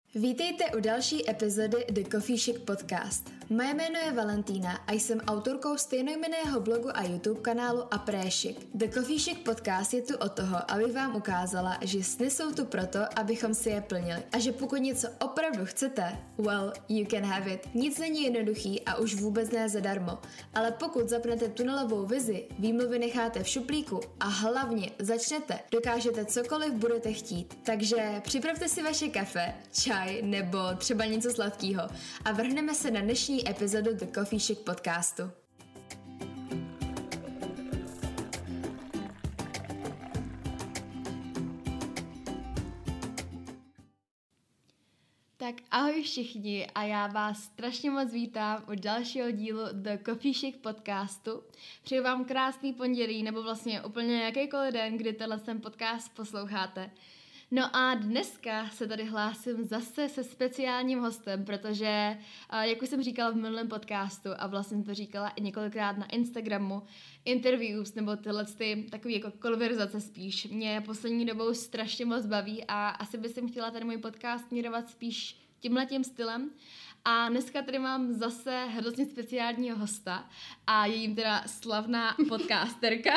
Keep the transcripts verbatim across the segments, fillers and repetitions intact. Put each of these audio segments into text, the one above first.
Vítejte u další epizody The Coffee Chic Podcast. Moje jméno je Valentína a jsem autorkou stejnojmenného blogu a YouTube kanálu Apré Chic. The Coffee Chic Podcast je tu od toho, aby vám ukázala, že sny jsou tu proto, abychom si je plnili. A že pokud něco opravdu chcete, well, you can have it. Nic není jednoduchý a už vůbec ne zadarmo. Ale pokud zapnete tunelovou vizi, výmluvy necháte v šuplíku a hlavně začnete, dokážete cokoliv budete chtít. Takže připravte si vaše kafe, čaj nebo třeba něco sladkého a vrhneme se na dnešní epizodu The Coffee Chic podcastu. Tak ahoj všichni a já vás strašně moc vítám u dalšího dílu The Coffee Chic podcastu. Přeju vám krásný pondělí nebo vlastně úplně jakýkoliv den, kdy tenhle ten podcast posloucháte. No a dneska se tady hlásím zase se speciálním hostem, protože, jak už jsem říkala v minulém podcastu a vlastně to říkala i několikrát na Instagramu, interviews nebo tyhle ty takový jako konverzace spíš mě poslední dobou strašně moc baví a asi bych chtěla tady můj podcast směrovat spíš tímhletím stylem. A dneska tady mám zase hrozně speciálního hosta a je jim teda slavná podcasterka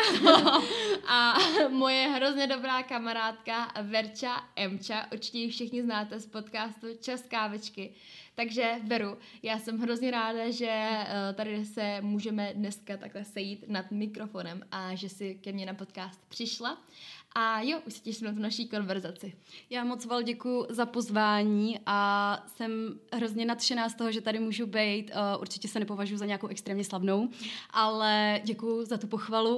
a moje hrozně dobrá kamarádka Verča Emča, určitě ji všichni znáte z podcastu Čas kávečky. Takže Veru, já jsem hrozně ráda, že tady se můžeme dneska takhle sejít nad mikrofonem a že jsi ke mně na podcast přišla. A jo, už se těším na tu naší konverzaci. Já moc Val děkuju za pozvání a jsem hrozně nadšená z toho, že tady můžu být. Uh, určitě se nepovažuji za nějakou extrémně slavnou, ale děkuju za tu pochvalu. Uh,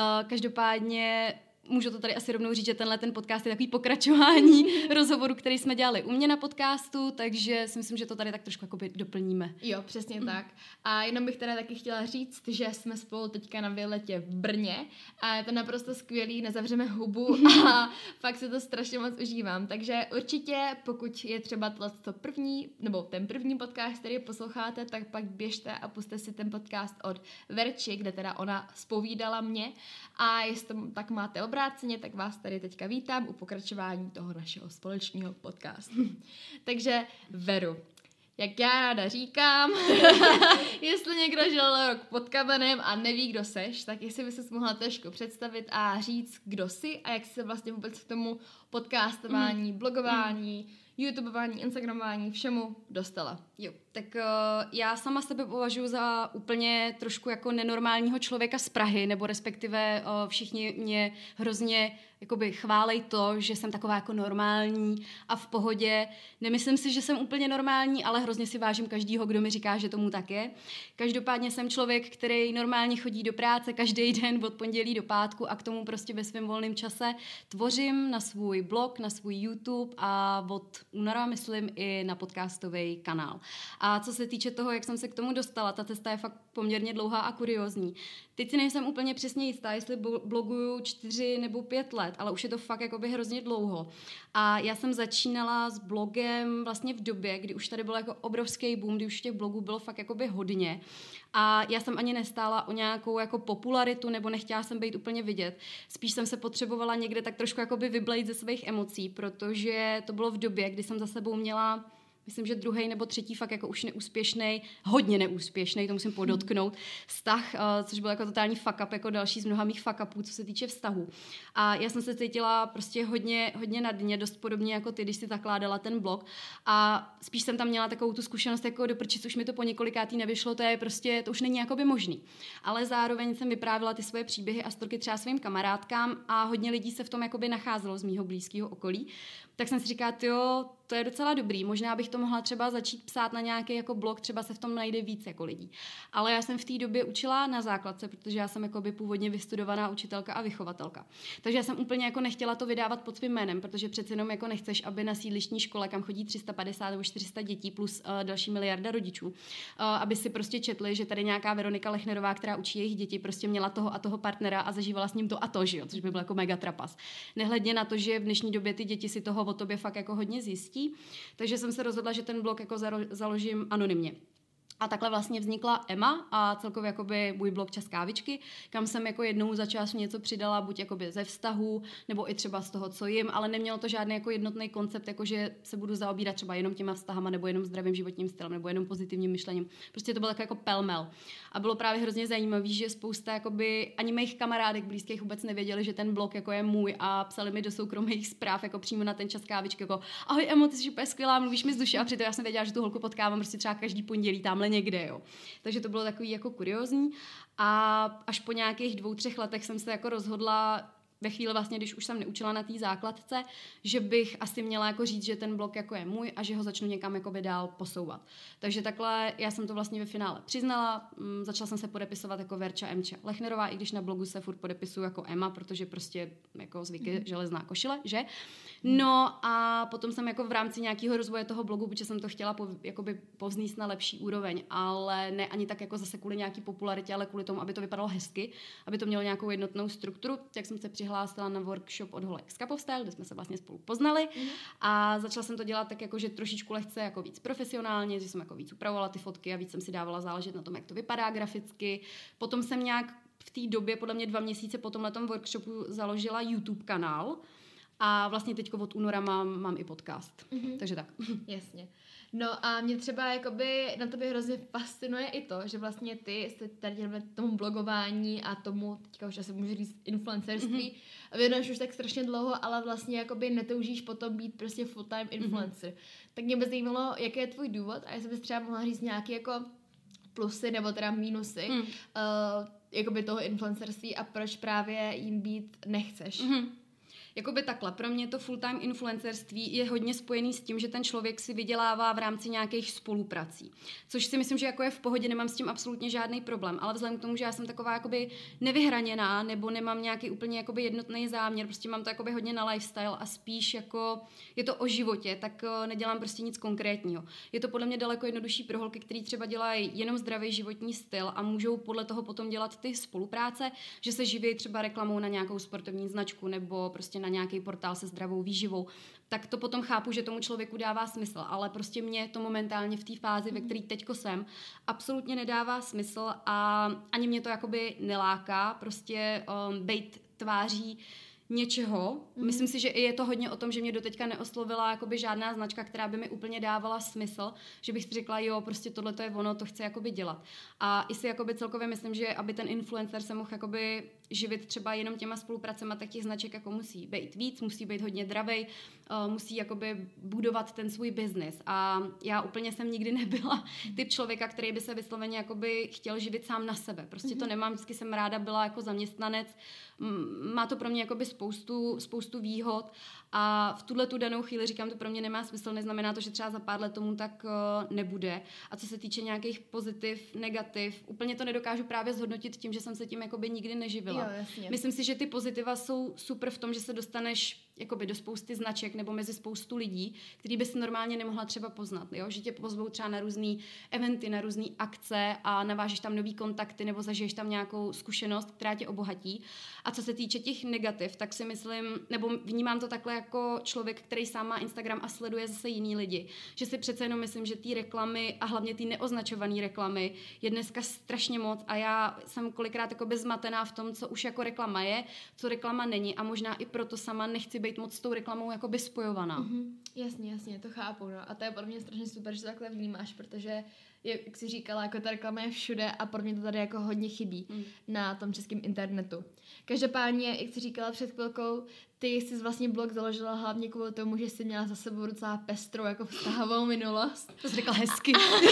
každopádně můžu to tady asi rovnou říct, že tenhle ten podcast je takový pokračování rozhovoru, který jsme dělali u mě na podcastu, takže si myslím, že to tady tak trošku jakoby doplníme. Jo, přesně mm. tak. A jenom bych teda taky chtěla říct, že jsme spolu teďka na výletě v Brně a je to naprosto skvělý, nezavřeme hubu a fakt se to strašně moc užívám. Takže určitě, pokud je třeba to první, nebo ten první podcast, který posloucháte, tak pak běžte a puste si ten podcast od Verči, kde teda ona zpovídala mě a jestli to tak máte obráceně, tak vás tady teďka vítám u pokračování toho našeho společného podcastu. Takže Veru, jak já ráda říkám, jestli někdo žil rok pod kamenem a neví, kdo seš, tak jestli by ses mohla trošku představit a říct, kdo jsi a jak se vlastně vůbec k tomu podcastování, mm. blogování, mm. YouTubeování, Instagramování, všemu dostala. Jo, tak uh, já sama sebe považuji za úplně trošku jako nenormálního člověka z Prahy, nebo respektive uh, všichni mě hrozně jakoby chválej to, že jsem taková jako normální a v pohodě. Nemyslím si, že jsem úplně normální, ale hrozně si vážím každýho, kdo mi říká, že tomu tak je. Každopádně jsem člověk, který normálně chodí do práce každý den od pondělí do pátku a k tomu prostě ve svém volném čase tvořím na svůj blog, na svůj YouTube a od února, myslím, i na podcastový kanál. A co se týče toho, jak jsem se k tomu dostala, ta cesta je fakt poměrně dlouhá a kuriózní. Teď si nejsem úplně přesně jistá, jestli bloguju čtyři nebo pět let, ale už je to fakt jakoby hrozně dlouho. A já jsem začínala s blogem vlastně v době, kdy už tady byl jako obrovský boom, kdy už těch blogů bylo fakt jakoby hodně. A já jsem ani nestála o nějakou jako popularitu, nebo nechtěla jsem být úplně vidět. Spíš jsem se potřebovala někde tak trošku jakoby vyblejt ze svých emocí, protože to bylo v době, kdy jsem za sebou měla, myslím, že druhý nebo třetí fakt jako už neúspěšnej, hodně neúspěšnej, to musím podotknout, vztah, což byl jako totální fuck up, jako další z mnoha mých fuck upů, co se týče vztahu. A já jsem se cítila prostě hodně, hodně na dně, dost podobně jako ty, když si zakládala ten blog. A spíš jsem tam měla takovou tu zkušenost, jako do prčic, už mi to po několikátý nevyšlo, to je prostě, to už není jakoby možný. Ale zároveň jsem vyprávěla ty svoje příběhy a storky třeba svým kamarádkám a hodně lidí se v tom jakoby nacházelo z mýho blízkého okolí. Tak jsem si říkala, jo, to je docela dobrý, možná bych to mohla třeba začít psát na nějaký jako blog, třeba se v tom najde víc jako lidí. Ale já jsem v té době učila na základce, protože já jsem jakoby původně vystudovaná učitelka a vychovatelka. Takže já jsem úplně jako nechtěla to vydávat pod svým jménem, protože přece jenom jako nechceš, aby na sídlištní škole, kam chodí tři sta padesát nebo čtyři sta dětí plus uh, další miliarda rodičů, uh, aby si prostě četli, že tady nějaká Veronika Lechnerová, která učí jejich děti, prostě měla toho a toho partnera a zažívala s ním to a to, že jo, což by byl jako mega trapas. Nehledně na to, že v dnešní době ty děti si toho o tobě fakt jako hodně zjistí. Takže jsem se rozhodla, že ten blog jako založím anonymně. A takhle vlastně vznikla Emma a celkově jakoby můj blog Čas kávičky, kam jsem jako jednou za čas něco přidala, buď jakoby ze vztahu, nebo i třeba z toho, co jim, ale nemělo to žádný jako jednotný koncept, jako že se budu zaobírat třeba jenom těma vztahama, nebo jenom zdravým životním stylem, nebo jenom pozitivním myšlením. Prostě to bylo jako pelmel. A bylo právě hrozně zajímavé, že spousta jakoby ani mých kamarádek blízkých vůbec nevěděli, že ten blog jako je můj a psali mi do soukromých zpráv jako přímo na ten Čas kávičky, jako ahoj Emo, ty jsi úplně skvělá, mluvíš mi z duše, a přitom já jsem věděla, že tu holku potkávám prostě třeba každý pondělí tamhle někde, jo. Takže to bylo takový jako kuriózní a až po nějakých dvou, třech letech jsem se jako rozhodla ve chvíli vlastně, když už jsem neučila na té základce, že bych asi měla jako říct, že ten blog jako je můj a že ho začnu někam jako dál posouvat. Takže takhle já jsem to vlastně ve finále přiznala, m, začala jsem se podepisovat jako Verča Emča Lechnerová, i když na blogu se furt podepisuju jako Emma, protože prostě jako zvyky mm. železná košile, že? No a potom jsem jako v rámci nějakého rozvoje toho blogu, protože jsem to chtěla po, jakoby povznést na lepší úroveň, ale ne ani tak jako zase kvůli nějaký popularitě, ale kvůli tomu, aby to vypadalo hezky, aby to mělo nějakou jednotnou strukturu, tak jsem se přihlásila na workshop od holek z Kapov Style, kde jsme se vlastně spolu poznali mm. a začala jsem to dělat tak jako, že trošičku lehce jako víc profesionálně, že jsem jako víc upravovala ty fotky a víc jsem si dávala záležet na tom, jak to vypadá graficky. Potom jsem nějak v té době, podle mě dva měsíce po tomhletom workshopu založila YouTube kanál. A vlastně teďko od února mám, mám i podcast. Mm-hmm. Takže tak. Jasně. No a mě třeba jakoby na tobě hrozně fascinuje i to, že vlastně ty se tady děláme tomu blogování a tomu, teďka už asi můžu říct influencerství, mm-hmm. věnuješ už tak strašně dlouho, ale vlastně jakoby netoužíš potom být prostě full-time influencer. Mm-hmm. Tak mě by zajímalo, jaký je tvůj důvod a jestli bys třeba mohla říct nějaký jako plusy nebo teda mínusy mm. uh, jakoby toho influencerství a proč právě jim být nechceš. Mm-hmm. Jakoby takhle, pro mě to full-time influencerství je hodně spojený s tím, že ten člověk si vydělává v rámci nějakých spoluprací. Což si myslím, že jako je v pohodě, nemám s tím absolutně žádný problém, ale vzhledem k tomu, že já jsem taková jakoby nevyhraněná, nebo nemám nějaký úplně jakoby jednotný záměr, prostě mám to jakoby hodně na lifestyle a spíš jako je to o životě, tak nedělám prostě nic konkrétního. Je to podle mě daleko jednodušší pro holky, který třeba dělají jenom zdravý životní styl a můžou podle toho potom dělat ty spolupráce, že se živí třeba reklamou na nějakou sportovní značku nebo prostě na nějaký portál se zdravou výživou, tak to potom chápu, že tomu člověku dává smysl, ale prostě mě to momentálně v té fázi, ve které teďko jsem, absolutně nedává smysl a ani mě to jakoby neláká, prostě um, bejt tváří něčeho. Mm. Myslím si, že i je to hodně o tom, že mě doteďka neoslovila jakoby žádná značka, která by mi úplně dávala smysl, že bych si řekla, jo, prostě tohle to je ono, to chci jakoby dělat. A i si jakoby celkově myslím, že aby ten influencer se mohl jakoby živit třeba jenom těma spolupracema, tak těch značek jako musí být víc, musí být hodně dravej, uh, musí jakoby budovat ten svůj biznis. A já úplně jsem nikdy nebyla typ člověka, který by se vysloveně jakoby chtěl živit sám na sebe. Prostě mm-hmm. to nemám, vždycky jsem ráda byla jako zaměstnanec. Má to pro mě jakoby spoustu, spoustu výhod a v tuhle tu danou chvíli říkám, to pro mě nemá smysl, neznamená to, že třeba za pár let tomu tak uh, nebude. A co se týče nějakých pozitiv, negativ, úplně to nedokážu právě zhodnotit tím, že jsem se tím jakoby nikdy neživila. Jo, jasně. Myslím si, že ty pozitiva jsou super v tom, že se dostaneš jakoby do spousty značek nebo mezi spoustu lidí, který bys normálně nemohla třeba poznat, jo? Že tě pozvou třeba na různý eventy, na různý akce a navážeš tam nový kontakty nebo zažiješ tam nějakou zkušenost, která tě obohatí. A co se týče těch negativ, tak si myslím, nebo vnímám to takhle jako člověk, který sám má Instagram a sleduje zase jiný lidi, že si přece jenom myslím, že ty reklamy a hlavně ty neoznačované reklamy je dneska strašně moc a já jsem kolikrát jakoby zmatená v tom, co už jako reklama je, co reklama není a možná i proto sama nechci být moc s tou reklamou jakoby spojovaná. Mm-hmm. Jasně, jasně, to chápu, no. A to je pro mě strašně super, že to takhle vnímáš, protože jak jsi říkala, jako ta reklama je všude a pro mě to tady jako hodně chybí mm. na tom českém internetu. Každopádně, jak jsi říkala před chvilkou, ty jsi vlastně blog založila hlavně kvůli tomu, že jsi měla za sebou docela pestrou jako vztahovou minulost. To jsi řekla hezky.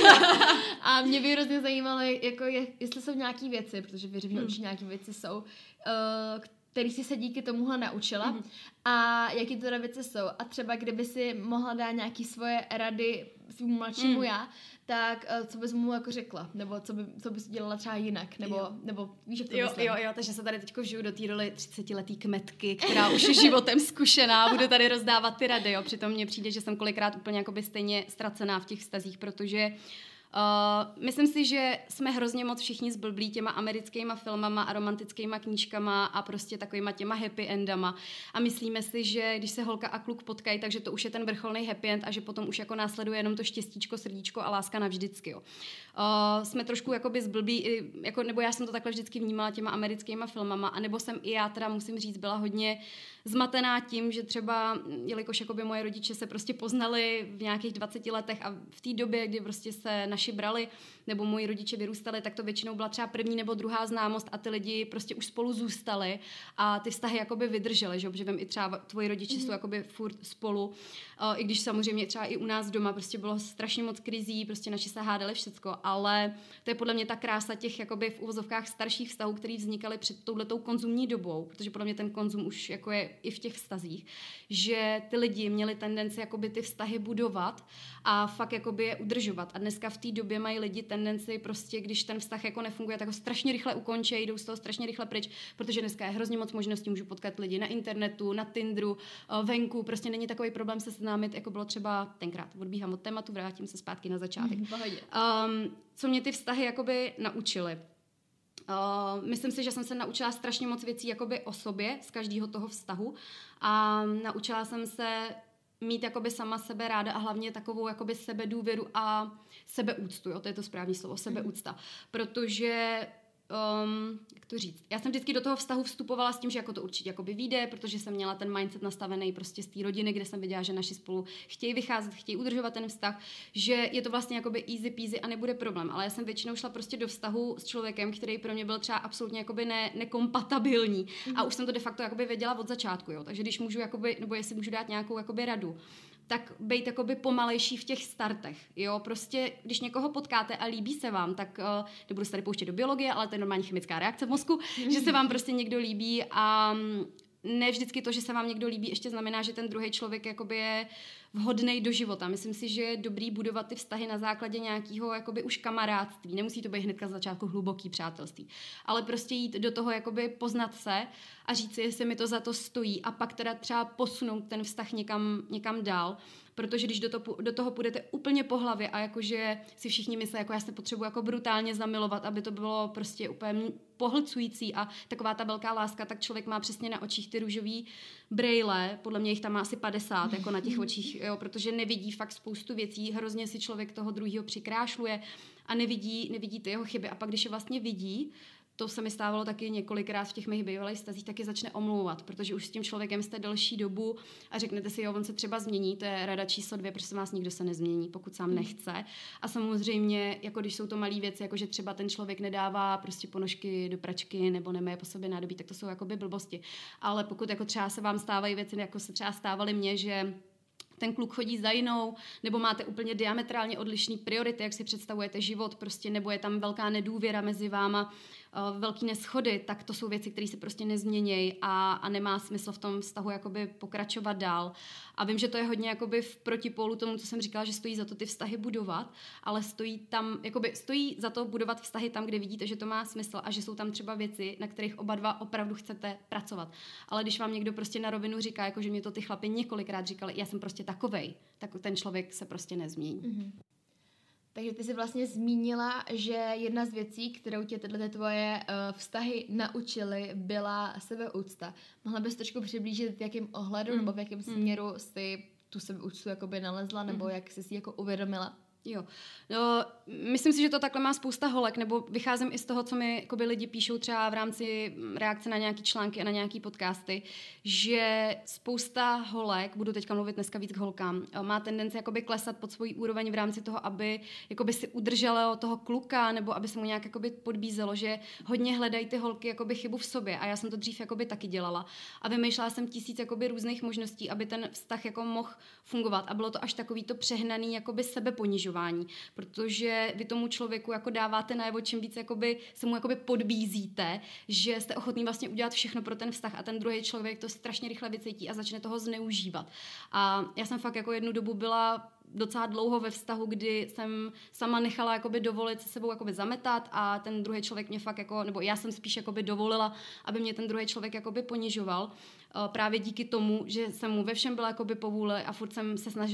A mě by hrozně zajímalo, jako je, jestli jsou nějaký věci, protože věřím, že mm. určitě nějaké věci jsou, uh, který jsi se díky tomuhle naučila mm. a jaký to věci jsou. A třeba kdyby si mohla dát nějaký svoje rady svým mladšímu mm. já, tak uh, co bys mu jako řekla? Nebo co, by, co bys dělala třeba jinak? Nebo, nebo víš, jak to jo, myslím? Jo, jo, takže se tady teďko vžiju do té roli třicetiletý kmetky, která už je životem zkušená, budu tady rozdávat ty rady, jo. Přitom mně přijde, že jsem kolikrát úplně jakoby stejně ztracená v těch vztazích, protože Uh, myslím si, že jsme hrozně moc všichni zblblí těma americkýma filmama a romantickýma knížkama a prostě takovýma těma happy endama a myslíme si, že když se holka a kluk potkají, takže to už je ten vrcholný happy end a že potom už jako následuje jenom to štěstíčko, srdíčko a láska navždycky. Jo. Uh, jsme trošku jakoby zblblí, jako, nebo já jsem to takhle vždycky vnímala těma americkýma filmama, anebo jsem i já teda musím říct, byla hodně zmatená tím, že třeba, jelikož jakoby moje rodiče se prostě poznali v nějakých dvaceti letech a v té době, kdy prostě se naši brali, nebo moji rodiče vyrůstali, tak to většinou byla třeba první nebo druhá známost a ty lidi prostě už spolu zůstali a ty vztahy jakoby vydržely, že, protože vím, i třeba tvoji rodiče mm-hmm. jsou jakoby furt spolu, uh, i když samozřejmě třeba i u nás doma prostě bylo strašně moc krizí, prostě naši se hádali všecko, ale to je podle mě ta krása těch jakoby v uvozovkách starších vztahů, které vznikaly před touhletou konzumní dobou, protože podle mě ten konzum už jako je i v těch vztazích, že ty lidi měli tendenci jakoby ty vztahy budovat a fakt jakoby je udržovat. A dneska v té době mají lidi tendenci prostě, když ten vztah jako nefunguje, tak ho strašně rychle ukončí, jdou z toho strašně rychle pryč, protože dneska je hrozně moc možností, můžu potkat lidi na internetu, na Tinderu, venku, prostě není takový problém se seznámit, jako bylo třeba tenkrát. Odbíhám od tématu, vrátím se zpátky na začátek. Mm, um, co mě ty vztahy jakoby naučily? Uh, myslím si, že jsem se naučila strašně moc věcí jakoby o sobě z každého toho vztahu a naučila jsem se mít jakoby sama sebe ráda a hlavně takovou jakoby sebedůvěru a sebeúctu, jo, to je to správný slovo, sebeúcta, protože Um, jak to říct, já jsem vždycky do toho vztahu vstupovala s tím, že jako to určitě jakoby vyjde, protože jsem měla ten mindset nastavený prostě z té rodiny, kde jsem viděla, že naši spolu chtějí vycházet, chtějí udržovat ten vztah, že je to vlastně jakoby easy peasy a nebude problém, ale já jsem většinou šla prostě do vztahu s člověkem, který pro mě byl třeba absolutně jakoby ne, nekompatibilní mm-hmm. a už jsem to de facto jakoby věděla od začátku, jo, takže když můžu jakoby, nebo jestli můžu dát nějakou jakoby radu, tak bejt jakoby pomalejší v těch startech, jo, prostě když někoho potkáte a líbí se vám, tak uh, nebudu se tady pouštět do biologie, ale to je normální chemická reakce v mozku, že se vám prostě někdo líbí a ne vždycky to, že se vám někdo líbí, ještě znamená, že ten druhý člověk jakoby je vhodnej do života. Myslím si, že je dobrý budovat ty vztahy na základě nějakého jakoby už kamarádství. Nemusí to být hnedka z začátku hluboký přátelství, ale prostě jít do toho jakoby poznat se a říct si, jestli mi to za to stojí a pak teda třeba posunout ten vztah někam, někam dál. Protože když do toho, do toho půjdete úplně po hlavě a jakože si všichni myslí, jako já se potřebuji jako brutálně zamilovat, aby to bylo prostě úplně pohlcující a taková ta velká láska, tak člověk má přesně na očích ty růžový brejle, podle mě jich tam má asi padesát, jako na těch očích, jo, protože nevidí fakt spoustu věcí, hrozně si člověk toho druhého přikrášluje a nevidí, nevidí ty jeho chyby a pak, když je vlastně vidí, to se mi stávalo taky několikrát v těch mých bývalých vztazích, taky začne omlouvat, protože už s tím člověkem jste delší dobu a řeknete si, jo, on se třeba změní, to je rada číslo dvě, protože vás nikdo se nezmění, pokud sám nechce. A samozřejmě, jako když jsou to malé věci, jako že třeba ten člověk nedává prostě ponožky do pračky nebo nemeje po sobě nádobí, tak to jsou jakoby blbosti. Ale pokud jako třeba se vám stávají věci, jako se třeba stávaly mně, že ten kluk chodí za jinou, nebo máte úplně diametrálně odlišný priority, jak si představujete život, prostě, nebo je tam velká nedůvěra mezi váma, uh, velký neschody, tak to jsou věci, které se prostě nezměnějí a, a nemá smysl v tom vztahu jakoby pokračovat dál. A vím, že to je hodně jakoby v protipólu tomu, co jsem říkala, že stojí za to ty vztahy budovat, ale stojí tam, jakoby stojí za to budovat vztahy tam, kde vidíte, že to má smysl a že jsou tam třeba věci, na kterých oba dva opravdu chcete pracovat. Ale když vám někdo prostě na rovinu říká, jako že mě to ty chlapi několikrát říkali, já jsem prostě takovej, tak ten člověk se prostě nezmění. Mm-hmm. Takže ty jsi vlastně zmínila, že jedna z věcí, kterou tě tyhle tvoje uh, vztahy naučily, byla sebeúcta. Mohla bys trošku přiblížit, v jakém ohledu mm. nebo v jakém směru jsi tu sebeúctu jakoby nalezla, nebo mm. jak jsi si jako uvědomila? Jo. No, myslím si, že to takhle má spousta holek, nebo vycházím i z toho, co mi jakoby lidi píšou třeba v rámci reakce na nějaký články a na nějaký podcasty, že spousta holek, budu teďka mluvit dneska víc k holkám, má tendenci jakoby klesat pod svůj úroveň v rámci toho, aby jakoby si udrželo toho kluka, nebo aby se mu nějak jakoby podbízelo, že hodně hledají ty holky jakoby chybu v sobě a já jsem to dřív jakoby taky dělala. A vymýšlela jsem tisíc jakoby různých možností, aby ten vztah jako mohl fungovat a bylo to až takový to přehnaný jakoby sebeponižování. Protože vy tomu člověku jako dáváte najevo, čím víc jakoby, se mu jakoby podbízíte, že jste ochotný vlastně udělat všechno pro ten vztah a ten druhý člověk to strašně rychle vycítí a začne toho zneužívat. A já jsem fakt jako jednu dobu byla docela dlouho ve vztahu, kdy jsem sama nechala jakoby dovolit se sebou jakoby zametat a ten druhý člověk mě fakt jako, nebo já jsem spíš jakoby dovolila, aby mě ten druhý člověk jakoby ponižoval. Právě díky tomu, že jsem mu ve všem byla jakoby po vůli a furt jsem se snažila být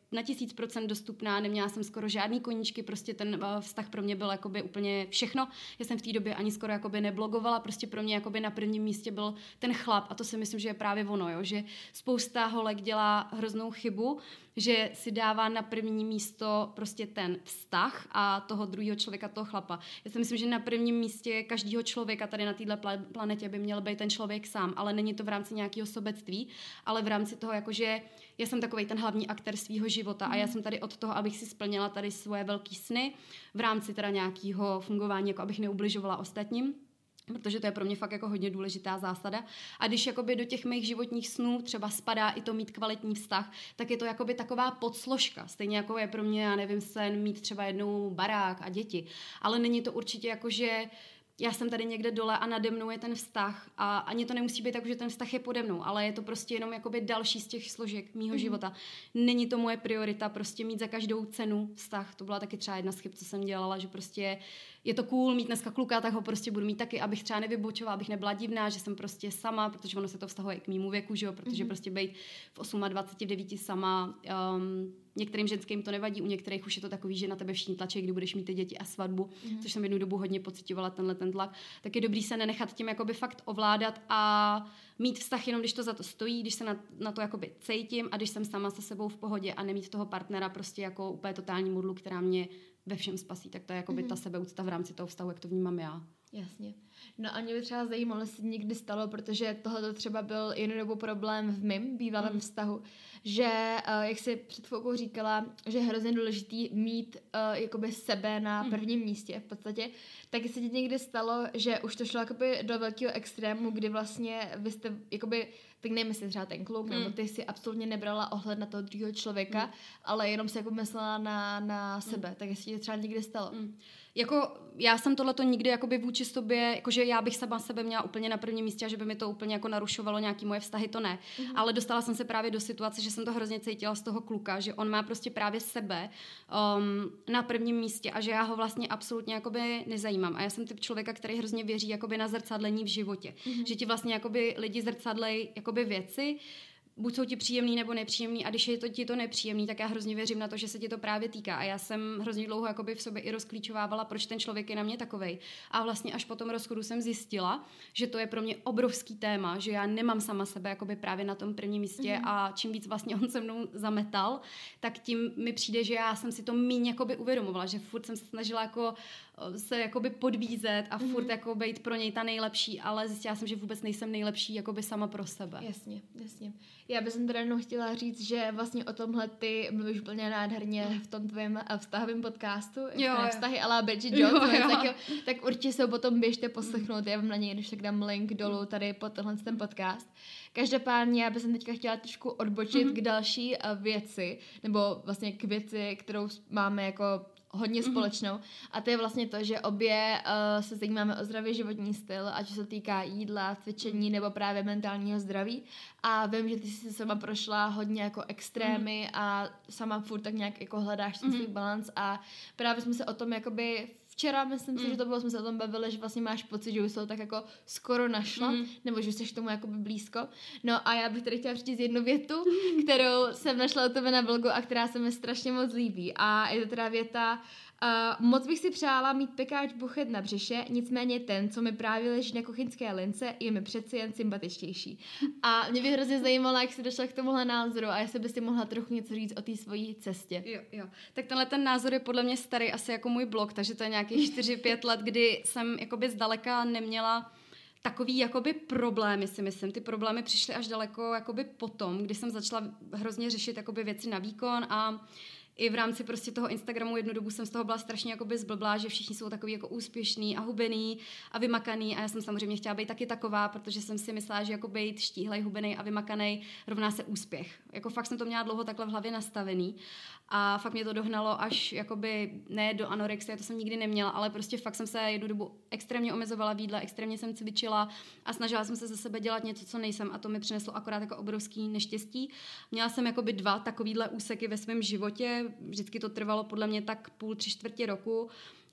na tisíc procent dostupná, neměla jsem skoro žádný koníčky, prostě ten uh, vztah pro mě byl jakoby úplně všechno. Já jsem v té době ani skoro jakoby neblogovala, prostě pro mě jakoby na prvním místě byl ten chlap a to si myslím, že je právě ono, jo, že spousta holek dělá hroznou chybu, že si dává na první místo prostě ten vztah a toho druhého člověka, toho chlapa. Já si myslím, že na prvním místě každého člověka tady na této planetě by měl být ten člověk sám, ale není to v rámci nějakého sobectví, ale v rámci toho, jakože já jsem takovej ten hlavní aktér svého života a já jsem tady od toho, abych si splnila tady svoje velký sny v rámci teda nějakého fungování, jako abych neubližovala ostatním, protože to je pro mě fakt jako hodně důležitá zásada. A když jakoby do těch mých životních snů třeba spadá i to mít kvalitní vztah, tak je to jakoby taková podsložka. Stejně jako je pro mě, já nevím, sen mít třeba jednou barák a děti. Ale není to určitě jako, že já jsem tady někde dole a nade mnou je ten vztah a ani to nemusí být tak, že ten vztah je pode mnou, ale je to prostě jenom jakoby další z těch složek mýho mm. života. Není to moje priorita prostě mít za každou cenu vztah. To byla taky třeba jedna z chyb, co jsem dělala, že prostě je to cool mít dneska kluka, tak ho prostě budu mít taky, abych třeba nevybočovala, abych nebyla divná, že jsem prostě sama, protože ono se to vztahuje i k mému věku, že jo, protože mm. prostě být v dvacet osm, v devět sama, um, některým ženským to nevadí, u některých už je to takový, že na tebe všichni tlačí, kdy budeš mít ty děti a svatbu, mm. což jsem jednu dobu hodně pocitovala tenhle ten tlak, tak je dobrý se nenechat tím jakoby fakt ovládat a mít vztah jenom, když to za to stojí, když se na, na to jakoby cítím a když jsem sama se sebou v pohodě a nemít toho partnera prostě jako úplně totální modlu, která mě ve všem spasí, tak to je jakoby mm. ta sebeúcta v rámci toho vztahu, jak to vnímám já. Jasně. No a mě by třeba zajímalo, jestli někdy stalo, protože tohle třeba byl jednu dobu problém v mém bývalém mm. vztahu, že, uh, jak jsi před chvilkou říkala, že je hrozně důležitý mít uh, jakoby sebe na mm. prvním místě v podstatě, tak jestli ti někdy stalo, že už to šlo jakoby do velkého extrému, kdy vlastně vy jste jakoby, tak nevím, jestli třeba ten kluk, mm. nebo ty si absolutně nebrala ohled na toho druhého člověka, mm. ale jenom si jako myslela na, na sebe, mm. tak jestli ti třeba někdy stalo. Mm. Jako já jsem tohleto nikdy jakoby vůči sobě, jakože já bych sama sebe měla úplně na prvním místě a že by mi to úplně jako narušovalo nějaký moje vztahy, to ne. Mm-hmm. Ale dostala jsem se právě do situace, že jsem to hrozně cítila z toho kluka, že on má prostě právě sebe um, na prvním místě a že já ho vlastně absolutně jakoby nezajímám. A já jsem typ člověka, který hrozně věří jakoby na zrcadlení v životě. Mm-hmm. Že ti vlastně jakoby lidi zrcadlej jakoby věci, buď jsou ti příjemný nebo nepříjemný a když je to ti to nepříjemný, tak já hrozně věřím na to, že se ti to právě týká a já jsem hrozně dlouho jakoby v sobě i rozklíčovávala, proč ten člověk je na mě takovej a vlastně až po tom rozchodu jsem zjistila, že to je pro mě obrovský téma, že já nemám sama sebe jakoby právě na tom prvním místě mm-hmm. a čím víc vlastně on se mnou zametal, tak tím mi přijde, že já jsem si to míň jakoby uvědomovala, že furt jsem se snažila jako se jakoby podvízet a furt mm-hmm. jako být pro něj ta nejlepší, ale zjistila jsem, že vůbec nejsem nejlepší jakoby sama pro sebe. Jasně, jasně. Já bych teda jenom chtěla říct, že vlastně o tomhle ty mluvíš úplně nádherně v tom tvém vztahovém podcastu, jo, ne vztahy a la Bridget Jones, jo, jo. Tak, jo, tak určitě se potom běžte poslechnout, já vám na něj když tak dám link dolů tady pod tenhle ten podcast. Každopádně já bych teďka chtěla trošku odbočit mm-hmm. k další věci, nebo vlastně k věci, kterou máme jako hodně mm-hmm. společnou a to je vlastně to, že obě uh, se zajímáme o zdravý životní styl, ať se týká jídla, cvičení nebo právě mentálního zdraví a vím, že ty jsi sama prošla hodně jako extrémy mm-hmm. a sama furt tak nějak jako hledáš ten mm-hmm. svůj balans a právě jsme se o tom jakoby včera, myslím si, mm. že to bylo, jsme se o tom bavili, že vlastně máš pocit, že už se to tak jako skoro našla, mm. nebo že jsi k tomu jakoby blízko. No a já bych tady chtěla přečíst jednu větu, kterou jsem našla u tebe na blogu a která se mi strašně moc líbí. A je to teda věta, uh, moc bych si přála mít pekáč buchet na břiše, nicméně ten, co mi právě leží na kuchyňské lince, je mi přeci jen sympatičtější. A mě by hrozně zajímalo, jak jsi došla k tomuhle názoru a jestli bys si mohla trochu něco říct o té svojí cestě. Jo, jo. Tak tenhle ten názor je podle mě starý asi jako můj blog, takže to je nějakých čtyři pět let, kdy jsem jakoby zdaleka neměla takový jakoby problémy, si myslím. Ty problémy přišly až daleko jakoby potom, kdy jsem začala hrozně řešit jakoby věci na výkon a i v rámci prostě toho Instagramu jednu dobu jsem z toho byla strašně jakoby zblblá, že všichni jsou takový jako úspěšný a hubený a vymakaný a já jsem samozřejmě chtěla být taky taková, protože jsem si myslela, že jako být štíhlej, hubený a vymakaný rovná se úspěch. Jako fakt jsem to měla dlouho takhle v hlavě nastavený a fakt mě to dohnalo až jakoby ne do anorexie, to jsem nikdy neměla, ale prostě fakt jsem se jednu dobu extrémně omezovala v jídle, extrémně jsem cvičila a snažila jsem se ze sebe dělat něco, co nejsem a to mi přineslo akorát jako obrovský neštěstí. Měla jsem jakoby dva takovýhle úseky ve svém životě. Vždycky to trvalo podle mě tak půl, tři čtvrtě roku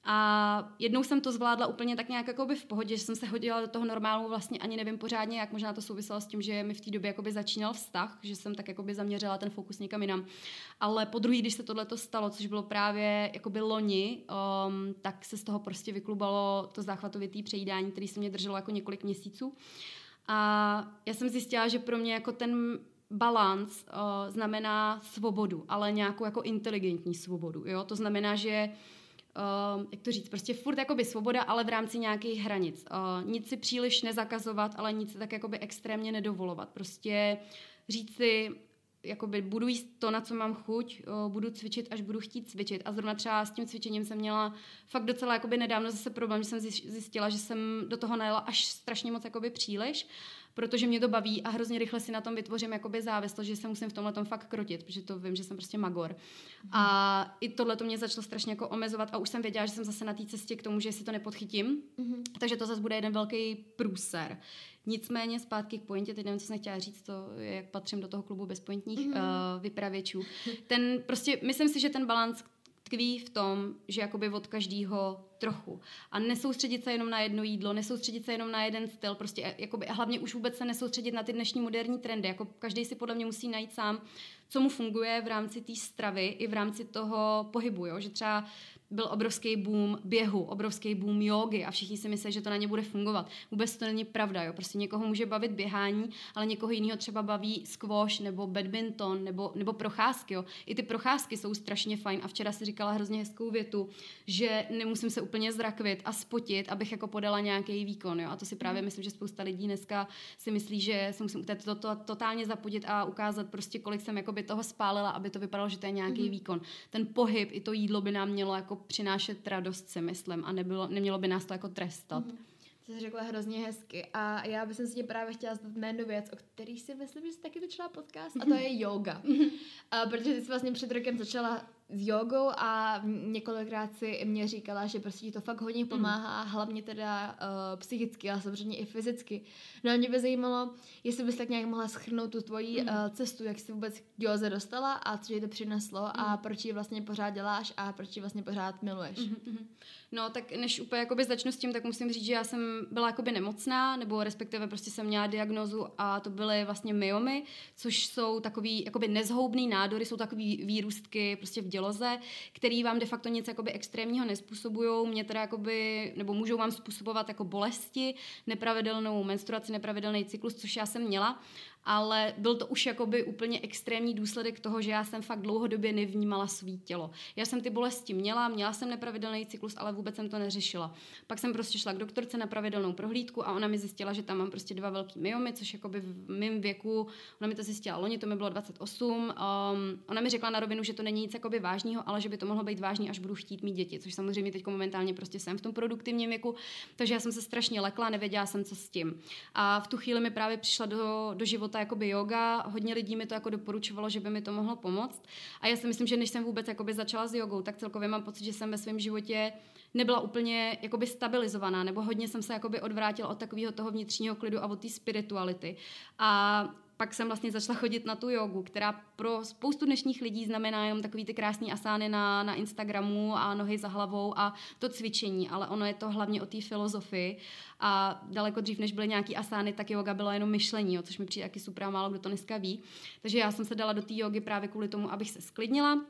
A jednou jsem to zvládla úplně tak nějak jakoby v pohodě, že jsem se hodila do toho normálu, vlastně ani nevím pořádně, jak možná to souviselo s tím, že mi v té době jakoby začínal vztah, že jsem tak jakoby zaměřila ten fokus někam jinam. Ale po druhý, když se tohleto stalo, což bylo právě jakoby loni, um, tak se z toho prostě vyklubalo to záchvatovitý přejídání, který se mě drželo jako několik měsíců. A já jsem zjistila, že pro mě jako ten balans uh, znamená svobodu, ale nějakou jako inteligentní svobodu. Jo? To znamená, že Uh, jak to říct, prostě furt jakoby svoboda, ale v rámci nějakých hranic. Uh, nic si příliš nezakazovat, ale nic si tak jakoby extrémně nedovolovat. Prostě říct si, jakoby budu jíst to, na co mám chuť, uh, budu cvičit, až budu chtít cvičit. A zrovna třeba s tím cvičením jsem měla fakt docela jakoby nedávno zase problém, že jsem zjistila, že jsem do toho najela až strašně moc jakoby příliš, protože mě to baví a hrozně rychle si na tom vytvořím jakoby závislost, že se musím v tomhle tom fakt krotit, protože to vím, že jsem prostě magor. Mm. A i tohle to mě začalo strašně jako omezovat a už jsem věděla, že jsem zase na té cestě k tomu, že si to nepodchytím, mm. takže to zase bude jeden velký průser. Nicméně zpátky k pointě, teď nevím, co jsem chtěla říct, to je, jak patřím do toho klubu bezpointních mm. uh, vypravěčů. Ten prostě, myslím si, že ten balans tkví v tom, že jakoby od každého trochu. A nesoustředit se jenom na jedno jídlo, nesoustředit se jenom na jeden styl, prostě jakoby, a hlavně už vůbec se nesoustředit na ty dnešní moderní trendy. Jako každý si podle mě musí najít sám, co mu funguje v rámci té stravy i v rámci toho pohybu, jo? Že třeba byl obrovský boom běhu, obrovský boom jógy a všichni si myslí, že to na ně bude fungovat. Vůbec to není pravda, jo. Prostě někoho může bavit běhání, ale někoho jiného třeba baví squash nebo badminton nebo, nebo procházky, jo. I ty procházky jsou strašně fajn a včera si říkala hrozně hezkou větu, že nemusím se úplně zrakvit a spotit, abych jako podala nějaký výkon, jo. A to si právě myslím, že spousta lidí dneska si myslí, že se musím to, to, to, totálně zapudit a ukázat prostě, kolik jsem jakoby toho spálila, aby to vypadalo, že to je nějaký mm-hmm. výkon. Ten pohyb i to jídlo by nám mělo jako přinášet radost, si myslím, a nebylo, nemělo by nás to jako trestat. Mm-hmm. To jsi řekla hrozně hezky a já bych si tě právě chtěla zdat na jednu věc, o který si myslím, že jsi taky začala podcast, a to je yoga. A protože ty jsi vlastně před rokem začala s jogou a několikrát si mě říkala, že prostě ti to fakt hodně pomáhá, mm. hlavně teda uh, psychicky, ale samozřejmě i fyzicky. No a mě by zajímalo, jestli bys tak nějak mohla shrnout tu tvoji mm. uh, cestu, jak jsi vůbec k józe dostala a co ti to přineslo mm. a proč ji vlastně pořád děláš a proč ji vlastně pořád miluješ. Mm-hmm. No tak než úplně jakoby začnu s tím, tak musím říct, že já jsem byla jakoby nemocná, nebo respektive prostě jsem měla diagnózu a to byly vlastně myomy, což jsou takový jakoby nezhoubný nádory, jsou takový výrůstky prostě v děloze, který vám de facto nic jakoby extrémního nespůsobujou, mě teda jakoby, nebo můžou vám způsobovat jako bolesti, nepravidelnou menstruaci, nepravidelný cyklus, což já jsem měla. Ale byl to už jakoby úplně extrémní důsledek toho, že já jsem fakt dlouhodobě nevnímala svý tělo. Já jsem ty bolesti měla, měla jsem nepravidelný cyklus, ale vůbec jsem to neřešila. Pak jsem prostě šla k doktorce na pravidelnou prohlídku a ona mi zjistila, že tam mám prostě dva velký myomy, což jakoby v mém věku, ona mi to zjistila loni, to mi bylo dvacet osm. Um, ona mi řekla na rovinu, že to není nic jakoby vážného, ale že by to mohlo být vážný, až budu chtít mít děti, což samozřejmě teď momentálně prostě jsem v tom produktivním věku, takže já jsem se strašně lekla, nevěděla jsem, co s tím. A v tu chvíli mi právě přišla do, do života jakoby yoga, hodně lidí mi to jako doporučovalo, že by mi to mohlo pomoct. A já si myslím, že než jsem vůbec jakoby začala s jogou, tak celkově mám pocit, že jsem ve svém životě nebyla úplně jakoby stabilizovaná, nebo hodně jsem se jakoby odvrátila od takového toho vnitřního klidu a od té spirituality. A pak jsem vlastně začala chodit na tu jogu, která pro spoustu dnešních lidí znamená jenom takový ty krásný asány na, na Instagramu a nohy za hlavou a to cvičení, ale ono je to hlavně o té filozofii a daleko dřív, než byly nějaký asány, tak yoga byla jenom myšlení, jo, což mi přijde taky super a málo kdo to dneska ví. Takže já jsem se dala do té jogy právě kvůli tomu, abych se sklidnila.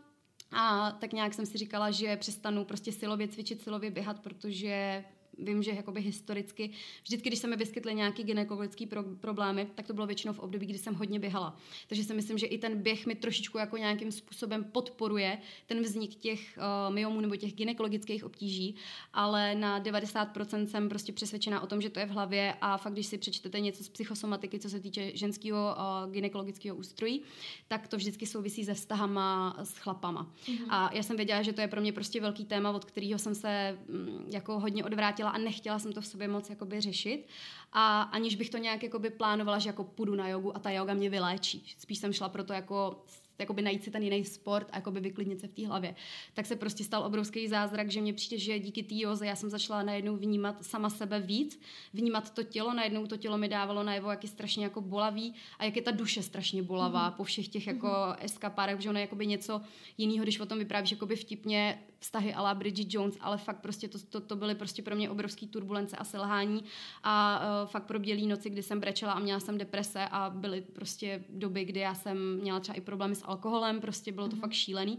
A tak nějak jsem si říkala, že přestanu prostě silově cvičit, silově běhat, protože vím, že jakoby historicky, vždycky, když se mi vyskytly nějaké gynekologické pro- problémy, tak to bylo většinou v období, kdy jsem hodně běhala. Takže si myslím, že i ten běh mi trošičku jako nějakým způsobem podporuje ten vznik těch uh, myomů nebo těch gynekologických obtíží, ale na devadesát procent jsem prostě přesvědčená o tom, že to je v hlavě a fakt, když si přečtete něco z psychosomatiky, co se týče ženského uh, gynekologického ústrojí, tak to vždycky souvisí se vztahama s chlapama. Mm-hmm. A já jsem věděla, že to je pro mě prostě velký téma, od kterého jsem se mm, jako hodně odvrátila a nechtěla jsem to v sobě moc jakoby řešit a aniž bych to nějak jakoby plánovala, že jako půjdu na jogu a ta joga mě vyléčí. Spíš jsem šla proto jako jakoby najít si ten jiný sport a jakoby vyklidnit se v té hlavě. Tak se prostě stal obrovský zázrak, že mě přijde, že díky té józe já jsem začala najednou vnímat sama sebe víc, vnímat to tělo, najednou to tělo mi dávalo najevo, jak je strašně jako bolavý a jak je ta duše strašně bolavá mm-hmm. po všech těch jako mm-hmm. eskapádech, že ono je jakoby něco jiného, když o tom vyprávíš jakoby vtipně vztahy a la Bridget Jones, ale fakt prostě to, to, to byly prostě pro mě obrovský turbulence a selhání a uh, fakt proběhlý noci, kdy jsem brečela a měla jsem deprese a byly prostě doby, kdy já jsem měla třeba i problémy s alkoholem, prostě bylo to mm-hmm. fakt šílený.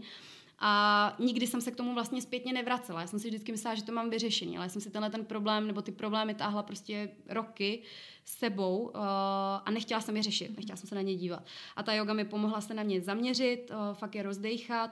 A nikdy jsem se k tomu vlastně zpětně nevracela. Já jsem si vždycky myslela, že to mám vyřešený, ale já jsem si tenhle ten problém nebo ty problémy táhla prostě roky s sebou uh, a nechtěla jsem je řešit, nechtěla jsem se na ně dívat. A ta yoga mi pomohla se na mě zaměřit, uh, fakt je rozdejchat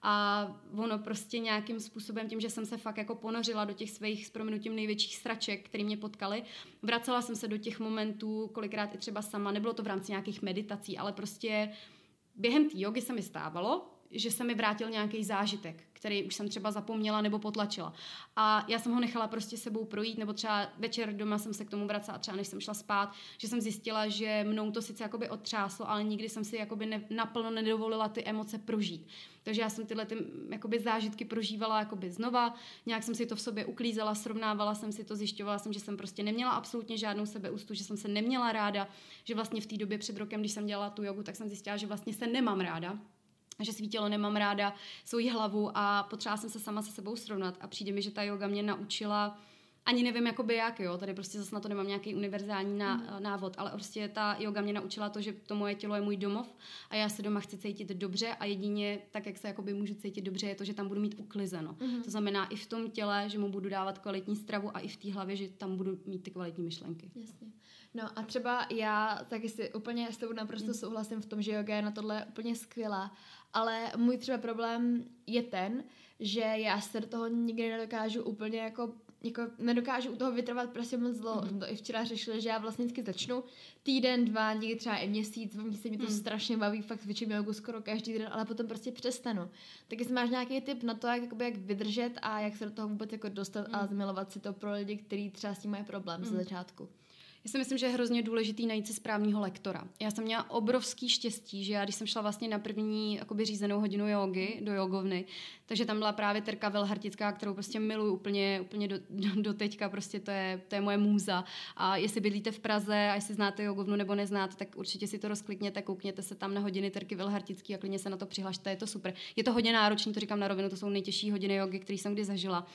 a ono prostě nějakým způsobem tím, že jsem se fakt jako ponořila do těch svých s prominutím největších sraček, které mě potkaly, vracela jsem se do těch momentů, kolikrát i třeba sama, nebylo to v rámci nějakých meditací, ale prostě během té jogy se mi stávalo, že se mi vrátil nějaký zážitek, který už jsem třeba zapomněla nebo potlačila. A já jsem ho nechala prostě sebou projít, nebo třeba večer doma jsem se k tomu vracela, třeba než jsem šla spát, že jsem zjistila, že mnou to sice jakoby otřáslo, ale nikdy jsem si jakoby ne, naplno nedovolila ty emoce prožít. Takže já jsem tyhle ty, jakoby zážitky prožívala jakoby znova, nějak jsem si to v sobě uklízela, srovnávala jsem si to, zjišťovala jsem, že jsem prostě neměla absolutně žádnou sebeúctu, že jsem se neměla ráda, že vlastně v té době před rokem, když jsem dělala tu jogu, tak jsem zjistila, že vlastně se nemám ráda. Že svý tělo nemám ráda, svoji hlavu a potřeba jsem se sama se sebou srovnat a přijde mi, že ta yoga mě naučila, ani nevím jakoby jak, jo, tady prostě zase na to nemám nějaký univerzální ná, mm. návod, ale prostě ta yoga mě naučila to, že to moje tělo je můj domov a já se doma chci cítit dobře a jedině tak, jak se jakoby můžu cítit dobře, je to, že tam budu mít uklizeno. Mm. To znamená i v tom těle, že mu budu dávat kvalitní stravu a i v té hlavě, že tam budu mít ty kvalitní myšlenky. Jasně. No a třeba já taky si úplně s tebou naprosto mm. souhlasím v tom, že yoga je na tohle úplně skvělá, ale můj třeba problém je ten, že já se do toho nikdy nedokážu úplně jako, jako nedokážu u toho vytrvat prostě moc dlouho. Mm. Jsem to i včera řešila, že já vlastně vždycky začnu týden, dva, někdy třeba i měsíc, v měsíci mě to mm. strašně baví, fakt cvičím jogu skoro každý den, ale potom prostě přestanu. Tak jestli máš nějaký tip na to, jak, jakoby, jak vydržet a jak se do toho vůbec jako dostat mm. a zmilovat si to pro lidi, kteří třeba s tím mají problém mm. ze začátku. Já si myslím, že je hrozně důležitý najít si správného lektora. Já jsem měla obrovský štěstí, že já, když jsem šla vlastně na první jakoby řízenou hodinu jogy do jogovny, takže tam byla právě Terka Velhartická, kterou prostě miluju úplně, úplně do, do, do teďka, prostě to je, to je moje můza. A jestli bydlíte v Praze a jestli znáte jogovnu nebo neznáte, tak určitě si to rozklikněte, koukněte se tam na hodiny Terky Velhartický a klidně se na to přihlašte, je to super. Je to hodně náročný, to říkám na rovinu, to jsou nejtěžší hodiny jogy, které jsem kdy zažila.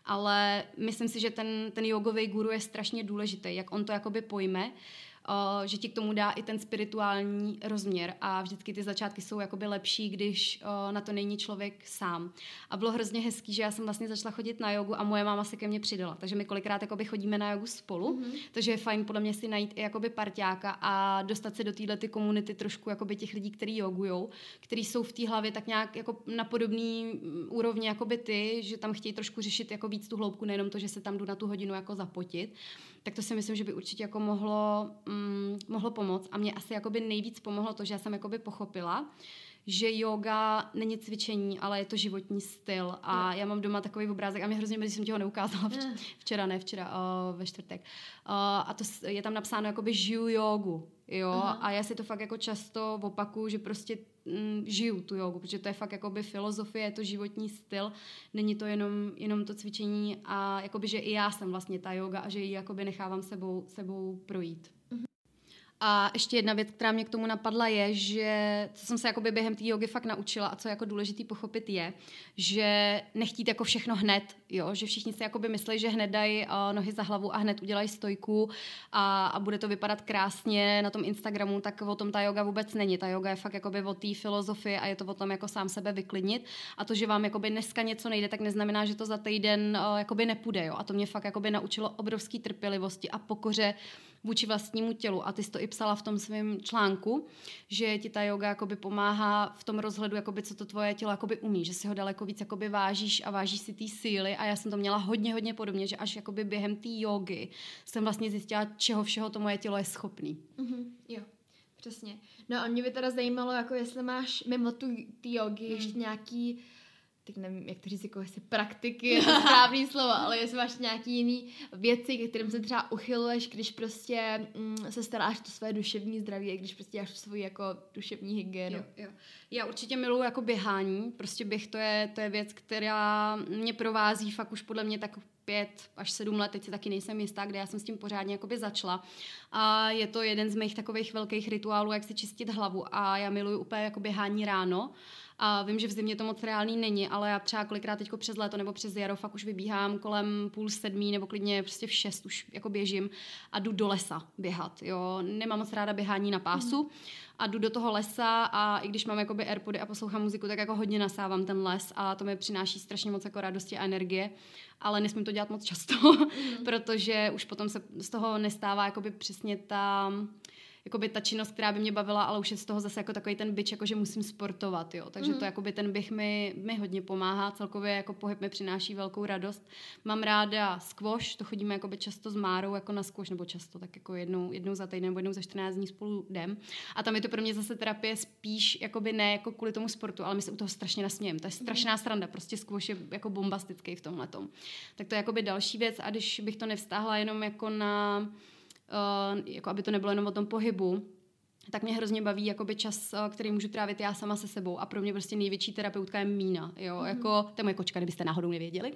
Ale myslím si, že ten, ten jogový guru je strašně důležitý, jak on to jakoby pojme, uh, že ti k tomu dá i ten spirituální rozměr a vždycky ty začátky jsou jakoby lepší, když uh, na to není člověk sám. A bylo hrozně hezký, že já jsem vlastně začala chodit na jogu a moje máma se ke mně přidala, takže my kolikrát jakoby chodíme na jogu spolu, mm-hmm. takže je fajn podle mě si najít i jakoby parťáka a dostat se do této komunity trošku jakoby těch lidí, kteří jogujou, kteří jsou v té hlavě tak nějak jako na podobný úrovni jakoby ty, že tam chtějí trošku řešit jako víc tu hloubku, nejenom to, že se tam jdu na tu hodinu jako zapotit. Tak to si myslím, že by určitě jako mohlo, mm, mohlo pomoct. A mě asi jakoby nejvíc pomohlo to, že já jsem jakoby pochopila, že yoga není cvičení, ale je to životní styl. A yeah. já mám doma takový obrázek a mě hrozně mrzí, že jsem ti ho neukázala včera, včera ne včera, uh, ve čtvrtek. Uh, a to je tam napsáno jakoby žiju jogu. Jo? Uh-huh. A já si to fakt jako často opakuju, že prostě mm, žiju tu jogu, protože to je fakt jakoby filozofie, je to životní styl, není to jenom, jenom to cvičení a jakoby, že i já jsem vlastně ta yoga a že ji jakoby nechávám sebou, sebou projít. Uh-huh. A ještě jedna věc, která mě k tomu napadla, je, že co jsem se jakoby během té jogy fakt naučila a co je jako důležitý pochopit je, že nechtít jako všechno hned, jo? Že všichni si jakoby myslí, že hned dají uh, nohy za hlavu a hned udělají stojku a, a bude to vypadat krásně na tom Instagramu, tak o tom ta yoga vůbec není. Ta yoga je fakt jakoby o té filozofii a je to o tom jako sám sebe vyklidnit a to, že vám jakoby dneska něco nejde, tak neznamená, že to za týden uh, jakoby nepůjde, jo? A to mě fakt jakoby naučilo obrovský trpělivosti a pokoře vůči vlastnímu tělu. A ty jsi to i psala v tom svém článku, že ti ta yoga jakoby pomáhá v tom rozhledu, jakoby, co to tvoje tělo jakoby umí, že si ho daleko víc jakoby vážíš a vážíš si ty síly a já jsem to měla hodně, hodně podobně, že až jakoby během té jogy jsem vlastně zjistila, čeho všeho to moje tělo je schopný. Mm-hmm, jo. Přesně. No a mě by teda zajímalo, jako jestli máš mimo tu ty jogy mm. ještě nějaký tak nevím, jak to říct, jako jestli praktiky, je to správný slovo, ale jestli máš nějaký jiný věci, ke kterým se třeba uchyluješ, když prostě mm, se staráš to své duševní zdraví, a když prostě děláš svoji jako duševní hygienu. Jo, jo. Já určitě miluji jako běhání, prostě běh to je, to je věc, která mě provází fakt už podle mě tak pět až sedm let, teď si taky nejsem jistá, kde já jsem s tím pořádně jakoby začala. A je to jeden z mých takových velkých rituálů, jak si čistit hlavu, a já miluji úplně jako běhání ráno. A vím, že v zimě to moc reálný není, ale já třeba kolikrát teďko přes léto nebo přes jaro fakt už vybíhám kolem půl sedmí nebo klidně prostě v šest už jako běžím a jdu do lesa běhat, jo. Nemám moc ráda běhání na pásu a jdu do toho lesa, a i když mám jakoby airpody a poslouchám muziku, tak jako hodně nasávám ten les a to mi přináší strašně moc jako radosti a energie, ale nesmím to dělat moc často, mm. protože už potom se z toho nestává jakoby přesně ta... jakoby ta činnost, která by mě bavila, ale už je z toho zase jako takový ten bič, jako že musím sportovat, jo. Takže mm. to jakoby ten běh mi, mi hodně pomáhá, celkově jako pohyb mi přináší velkou radost. Mám ráda squash, to chodíme jakoby často s Márou jako na squash, nebo často, tak jako jednou, jednou za týden nebo jednou za čtrnáct dní spolu jdem. A tam je to pro mě zase terapie spíš jakoby ne jako kvůli tomu sportu, ale my se u toho strašně nasmějeme. To je strašná sranda, prostě squash je jako bombastický v tomhletom. Tak to je jakoby další věc, a když bych to nevztáhla jenom jako na Uh, jako aby to nebylo jenom o tom pohybu, tak mě hrozně baví jakoby čas, který můžu trávit já sama se sebou, a pro mě prostě největší terapeutka je Mína, jo, mm. jako, to je moje kočka, kdybyste náhodou nevěděli.